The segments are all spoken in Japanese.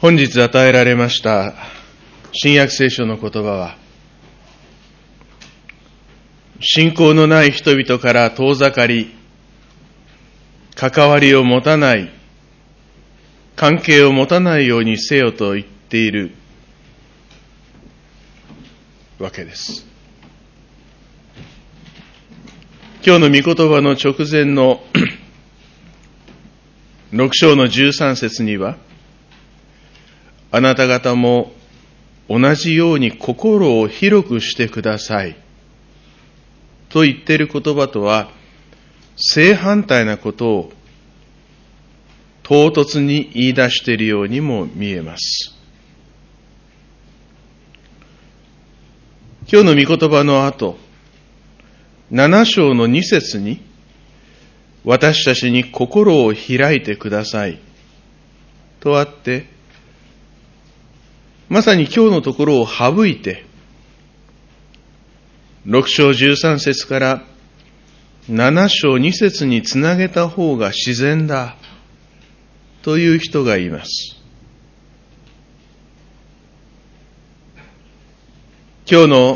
本日与えられました新約聖書の言葉は、信仰のない人々から遠ざかり、関わりを持たない、関係を持たないようにせよと言っているわけです。今日の御言葉の直前の6章の13節には、あなた方も同じように心を広くしてくださいと言っている言葉とは正反対なことを唐突に言い出しているようにも見えます。今日の御言葉の後、7章の2節に、私たちに心を開いてくださいとあって、まさに今日のところを省いて、6章13節から7章2節につなげた方が自然だという人がいます。今日の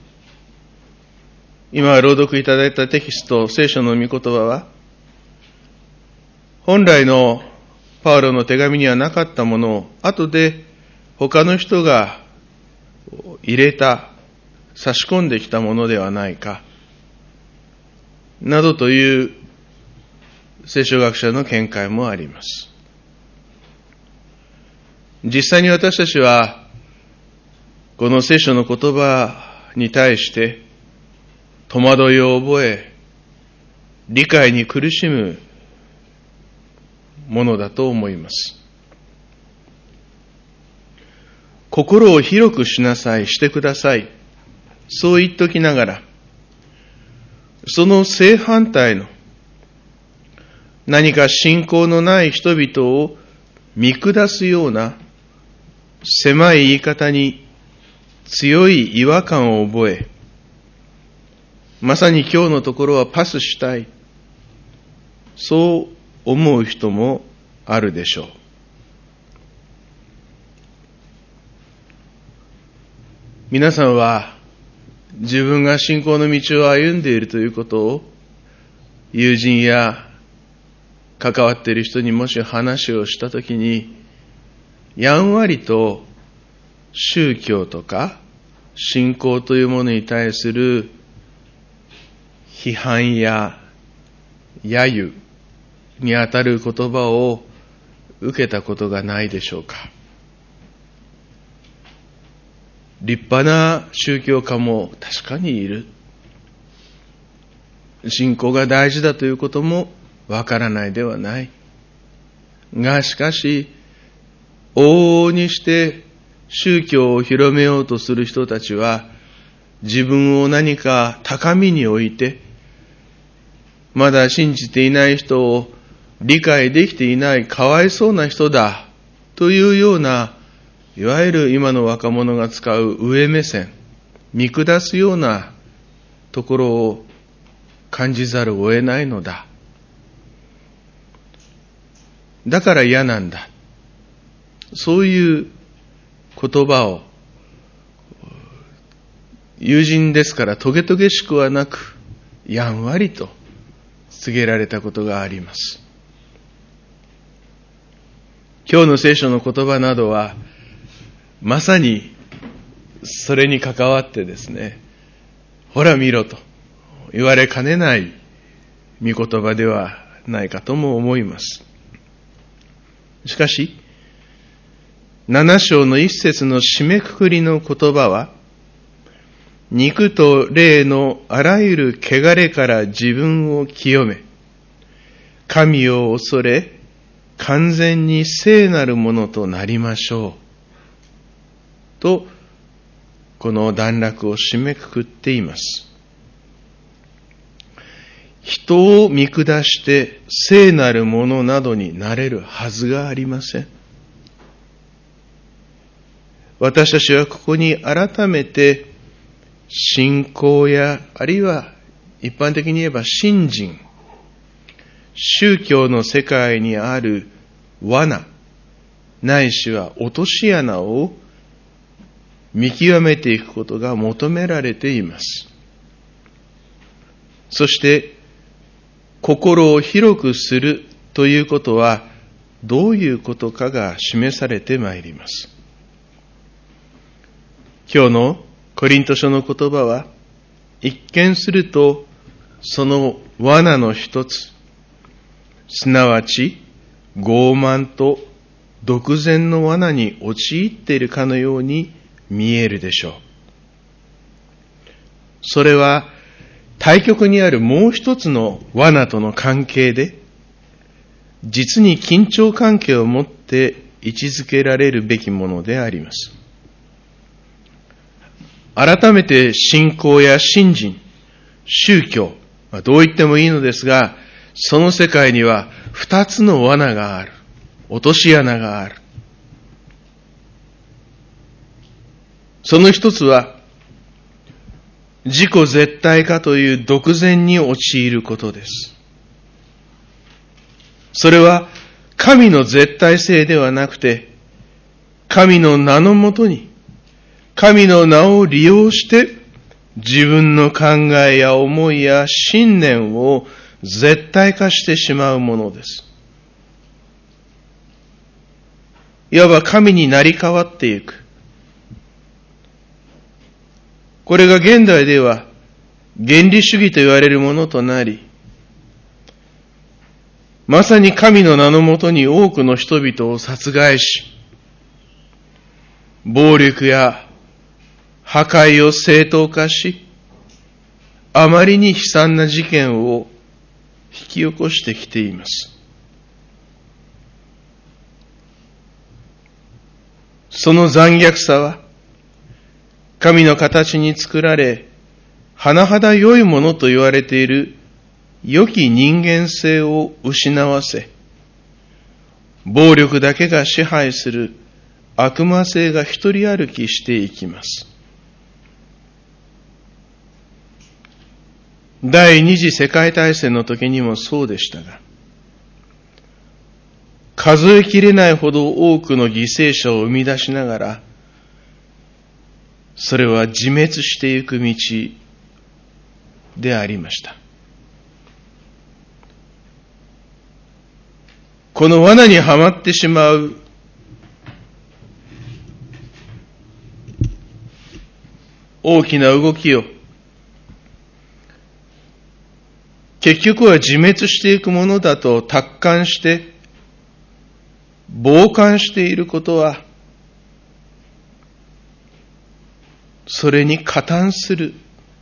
今朗読いただいたテキスト、聖書の御言葉は、本来のパウロの手紙にはなかったものを後で他の人が入れた、差し込んできたものではないか、などという聖書学者の見解もあります。実際に私たちは、この聖書の言葉に対して戸惑いを覚え、理解に苦しむものだと思います。心を広くしなさい、してください。そう言っときながら、その正反対の何か信仰のない人々を見下すような狭い言い方に強い違和感を覚え、まさに今日のところはパスしたい。そう思う人もあるでしょう。皆さんは自分が信仰の道を歩んでいるということを友人や関わっている人にもし話をしたときに、やんわりと宗教とか信仰というものに対する批判や揶揄にあたる言葉を受けたことがないでしょうか。立派な宗教家も確かにいる。信仰が大事だということもわからないではない。がしかし、往々にして宗教を広めようとする人たちは、自分を何か高みに置いて、まだ信じていない人を理解できていないかわいそうな人だというような、いわゆる今の若者が使う上目線、見下すようなところを感じざるを得ないのだ。だから嫌なんだ。そういう言葉を友人ですからトゲトゲしくはなく、やんわりと告げられたことがあります。今日の聖書の言葉などは、まさにそれに関わってですね、ほら見ろと言われかねない御言葉ではないかとも思います。しかし、7章の一節の締めくくりの言葉は、肉と霊のあらゆる汚れから自分を清め、神を恐れ、完全に聖なるものとなりましょう。と、この段落を締めくくっています。人を見下して聖なるものなどになれるはずがありません。私たちはここに改めて信仰や、あるいは一般的に言えば信心、宗教の世界にある罠、 ないしは落とし穴を見極めていくことが求められています。そして、心を広くするということは、どういうことかが示されてまいります。今日のコリント書の言葉は、一見すると、その罠の一つ、すなわち傲慢と独善の罠に陥っているかのように見えるでしょう。それは対極にあるもう一つの罠との関係で、実に緊張関係を持って位置づけられるべきものであります。改めて信仰や信心、宗教、どう言ってもいいのですが、その世界には二つの罠がある。落とし穴がある。その一つは、自己絶対化という独善に陥ることです。それは神の絶対性ではなくて、神の名のもとに、神の名を利用して自分の考えや思いや信念を絶対化してしまうものです。いわば神になり変わっていく。これが現代では原理主義と言われるものとなり、まさに神の名のもとに多くの人々を殺害し、暴力や破壊を正当化し、あまりに悲惨な事件を引き起こしてきています。その残虐さは、神の形に作られ、甚だ良いものと言われている良き人間性を失わせ、暴力だけが支配する悪魔性が一人歩きしていきます。第二次世界大戦の時にもそうでしたが、数えきれないほど多くの犠牲者を生み出しながら、それは自滅していく道でありました。この罠にはまってしまう大きな動きを、結局は自滅していくものだと達観して、傍観していることは、それに加担する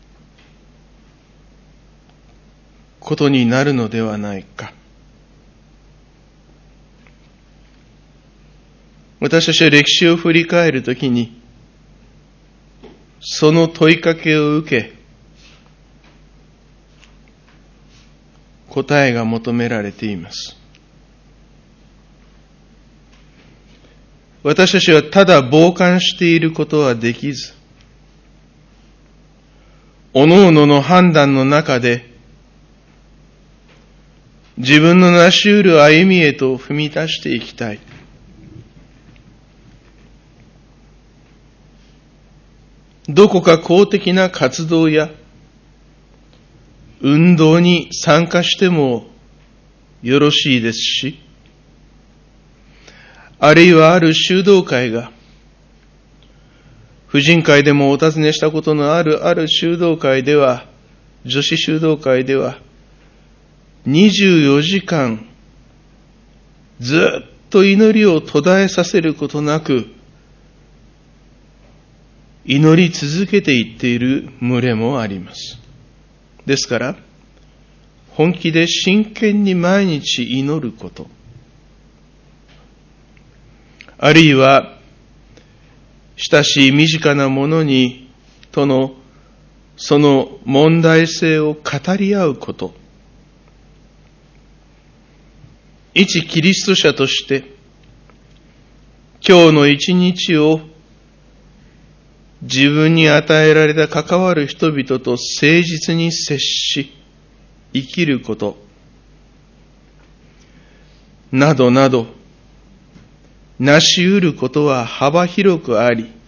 ことになるのではないか。私たちは歴史を振り返るときに、その問いかけを受け、答えが求められています。私たちはただ傍観していることはできず、各々の判断の中で、自分の成し得る歩みへと踏み出していきたい。どこか公的な活動や運動に参加してもよろしいですし、あるいはある修道会が、婦人会でもお尋ねしたことのある修道会では、女子修道会では、24時間ずっと祈りを途絶えさせることなく、祈り続けていっている群れもあります。ですから、本気で真剣に毎日祈ること、あるいは、親しい身近な者とのその問題性を語り合うこと、一キリスト者として、今日の一日を自分に与えられた関わる人々と誠実に接し、生きること、などなど、 成し得ることは幅広くあり、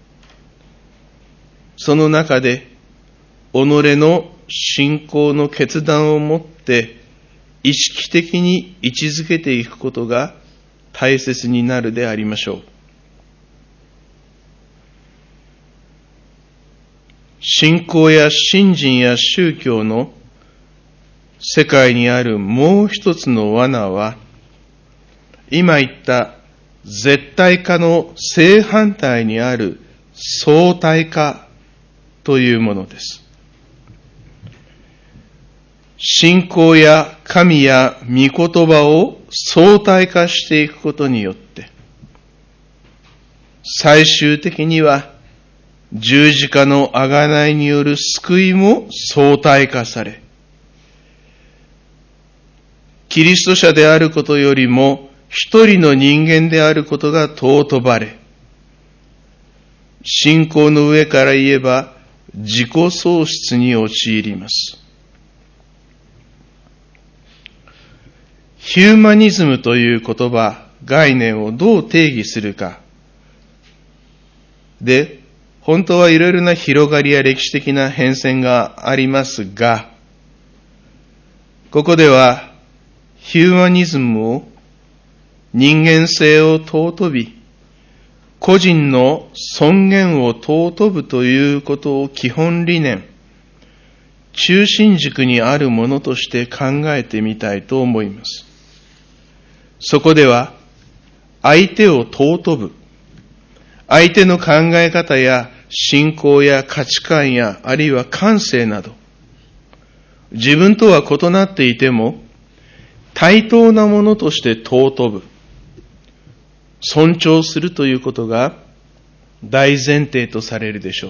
その中で己の信仰の決断をもって意識的に位置づけていくことが大切になるでありましょう。信仰や信心や宗教の世界にあるもう一つの罠は、今言った絶対化の正反対にある相対化というものです。信仰や神や御言葉を相対化していくことによって、最終的には十字架の贖いによる救いも相対化され、キリスト者であることよりも一人の人間であることが尊ばれ、信仰の上から言えば自己喪失に陥ります。ヒューマニズムという言葉、概念をどう定義するか。で、本当はいろいろな広がりや歴史的な変遷がありますが、ここではヒューマニズムを人間性を尊び、個人の尊厳を尊ぶということを基本理念、中心軸にあるものとして考えてみたいと思います。そこでは、相手を尊ぶ、相手の考え方や信仰や価値観やあるいは感性など、自分とは異なっていても、対等なものとして尊ぶ、尊重するということが大前提とされるでしょう。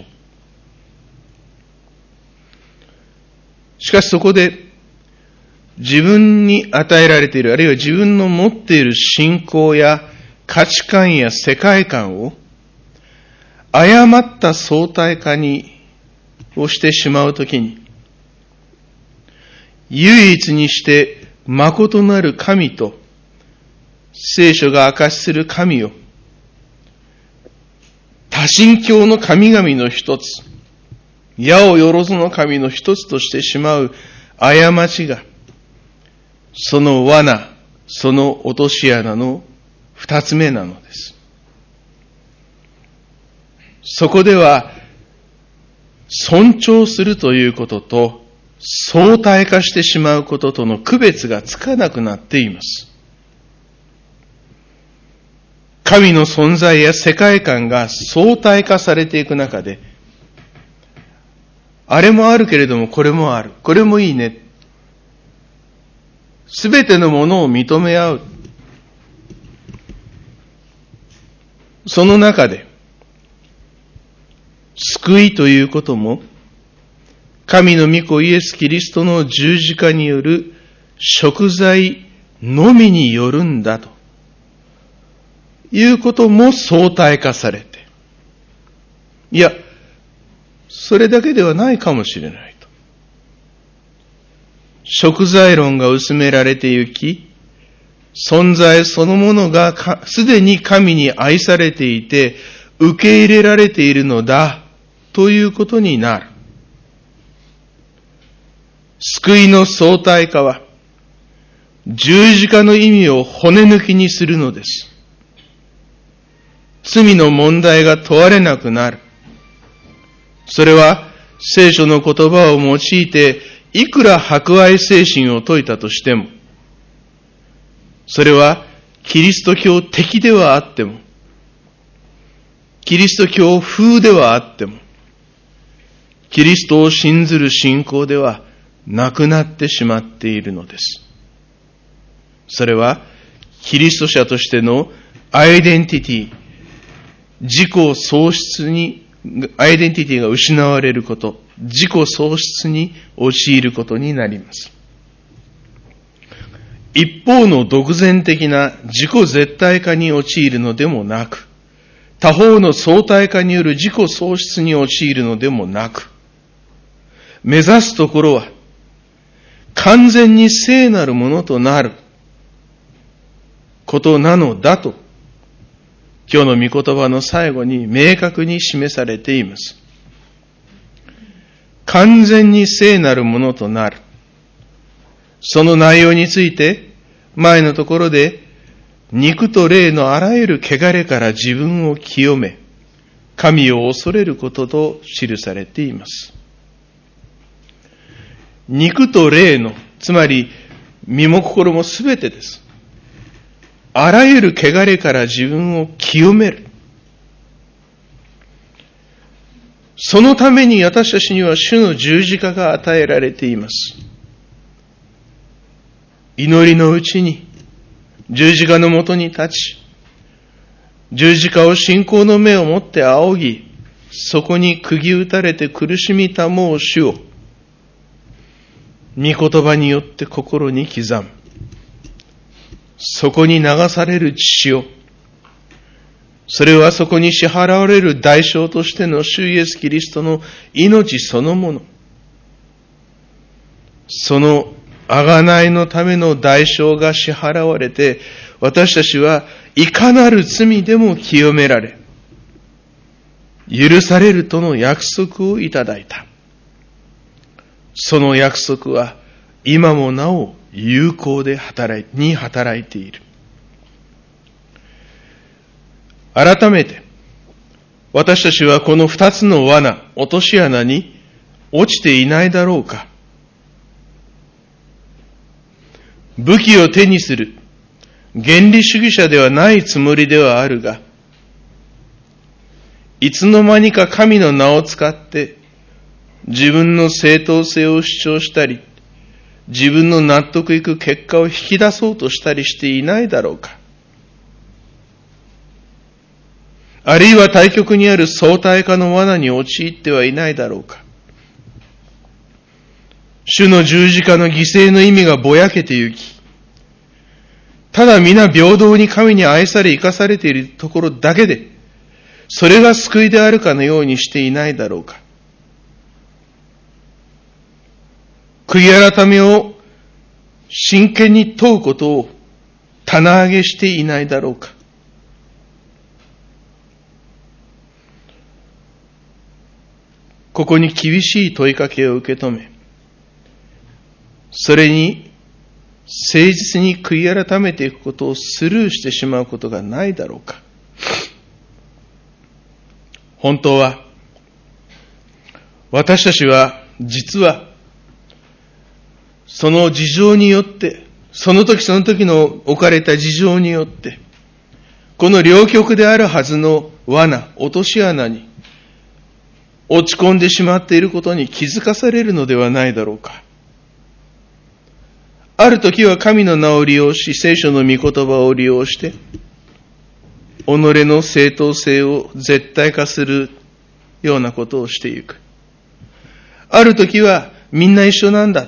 しかしそこで、自分に与えられている、あるいは自分の持っている信仰や価値観や世界観を誤った相対化をしてしまうときに、唯一にして誠なる神と聖書が証しする神を多神教の神々の一つ、矢をよろずの神の一つとしてしまう過ちが、その罠、その落とし穴の二つ目なのです。そこでは、尊重するということと、相対化してしまうこととの区別がつかなくなっています。神の存在や世界観が相対化されていく中で、あれもあるけれどもこれもある。これもいいね。すべてのものを認め合う。その中で、救いということも、神の御子イエス・キリストの十字架による贖罪のみによるんだということも相対化されて、いや、それだけではないかもしれないと。贖罪論が薄められてゆき、存在そのものがすでに神に愛されていて、受け入れられているのだということになる。救いの相対化は、十字架の意味を骨抜きにするのです。罪の問題が問われなくなる。それは聖書の言葉を用いていくら博愛精神を説いたとしても、それはキリスト教的ではあっても、キリスト教風ではあっても、キリストを信ずる信仰ではなくなってしまっているのです。それはキリスト者としてのアイデンティティ、自己喪失に、アイデンティティが失われること、自己喪失に陥ることになります。一方の独善的な自己絶対化に陥るのでもなく、他方の相対化による自己喪失に陥るのでもなく、目指すところは完全に聖なるものとなることなのだと今日の御言葉の最後に明確に示されています。完全に聖なるものとなる。その内容について、前のところで、肉と霊のあらゆる汚れから自分を清め、神を恐れることと記されています。肉と霊の、つまり身も心もすべてです。あらゆる汚れから自分を清める。そのために私たちには主の十字架が与えられています。祈りのうちに十字架のもとに立ち、十字架を信仰の目を持って仰ぎ、そこに釘打たれて苦しみたもう主を、御言葉によって心に刻む。そこに流される血潮、それはそこに支払われる代償としての主イエスキリストの命そのもの。その贖いのための代償が支払われて、私たちはいかなる罪でも清められ、許されるとの約束をいただいた。その約束は今もなお有効で働いている。改めて、私たちはこの二つの罠、落とし穴に落ちていないだろうか。武器を手にする原理主義者ではないつもりではあるが、いつの間にか神の名を使って自分の正当性を主張したり、自分の納得いく結果を引き出そうとしたりしていないだろうか。あるいは対極にある相対化の罠に陥ってはいないだろうか。主の十字架の犠牲の意味がぼやけてゆき、ただ皆平等に神に愛され生かされているところだけで、それが救いであるかのようにしていないだろうか。悔い改めを真剣に問うことを棚上げしていないだろうか。ここに厳しい問いかけを受け止め、それに誠実に悔い改めていくことをスルーしてしまうことがないだろうか。本当は、私たちは実は、その事情によって、その時その時の置かれた事情によって、この両極であるはずの罠、落とし穴に落ち込んでしまっていることに気づかされるのではないだろうか。ある時は神の名を利用し、聖書の御言葉を利用して、己の正当性を絶対化するようなことをしていく。ある時はみんな一緒なんだ。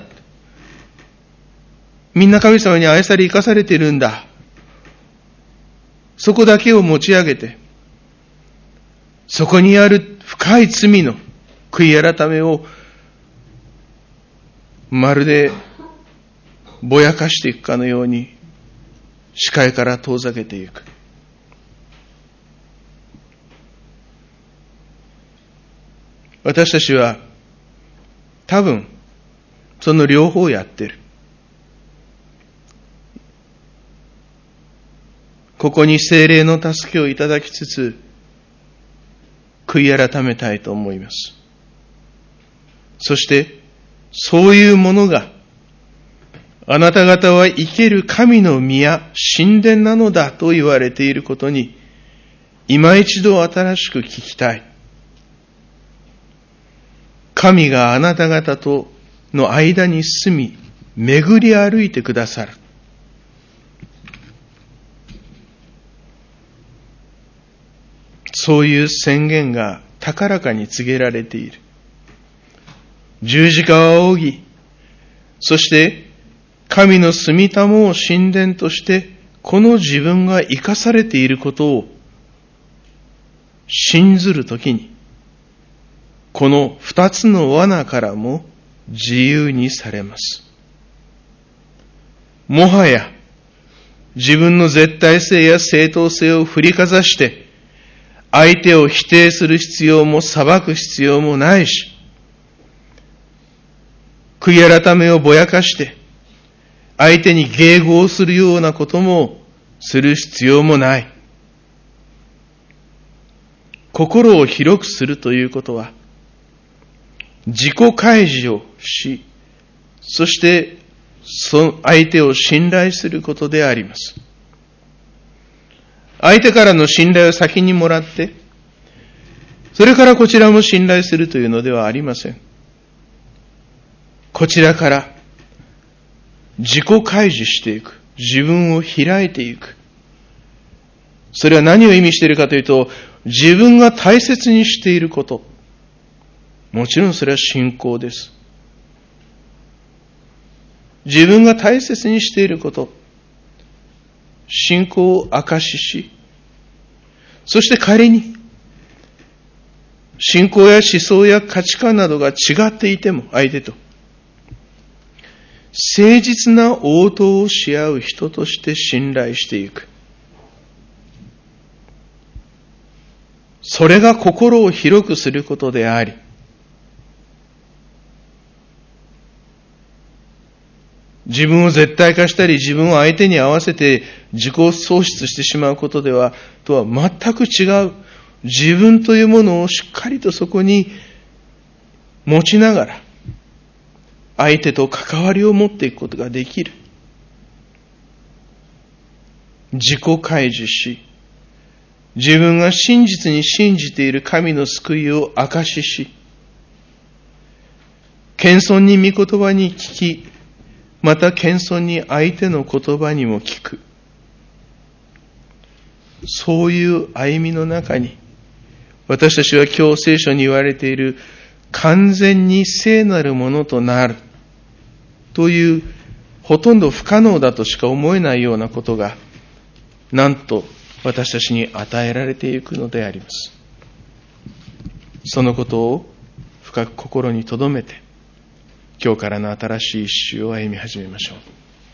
みんな神様に愛され生かされているんだ。そこだけを持ち上げて、そこにある深い罪の悔い改めをまるでぼやかしていくかのように視界から遠ざけていく。私たちは多分その両方をやっている。ここに聖霊の助けをいただきつつ悔い改めたいと思います。そしてそういうものがあなた方は生ける神の宮、神殿なのだと言われていることに今一度新しく聞きたい。神があなた方との間に住み、巡り歩いてくださる。そういう宣言が高らかに告げられている。十字架を仰ぎ、そして神の住みたもを神殿として、この自分が生かされていることを信ずるときに、この二つの罠からも自由にされます。もはや自分の絶対性や正当性を振りかざして、 相手を否定する必要も裁く必要もないし、悔い改めをぼやかして、相手に迎合するようなこともする必要もない。心を広くするということは、自己開示をし、そしてその相手を信頼することであります。相手からの信頼を先にもらって、それからこちらも信頼するというのではありません。こちらから自己開示していく。自分を開いていく。それは何を意味しているかというと、自分が大切にしていること。もちろんそれは信仰です。自分が大切にしていること。信仰を証しし、そして仮に、信仰や思想や価値観などが違っていても、相手と、誠実な応答をし合う人として信頼していく。それが心を広くすることであり、自分を絶対化したり、自分を相手に合わせて自己喪失してしまうこととは全く違う。自分というものをしっかりとそこに持ちながら、相手と関わりを持っていくことができる。自己開示し、自分が真実に信じている神の救いを証しし、謙遜に御言葉に聞き、また謙遜に相手の言葉にも聞く。そういう歩みの中に、私たちは今日聖書に言われている完全に聖なるものとなるというほとんど不可能だとしか思えないようなことがなんと私たちに与えられていくのであります。そのことを深く心に留めて今日からの新しい一週を歩み始めましょう。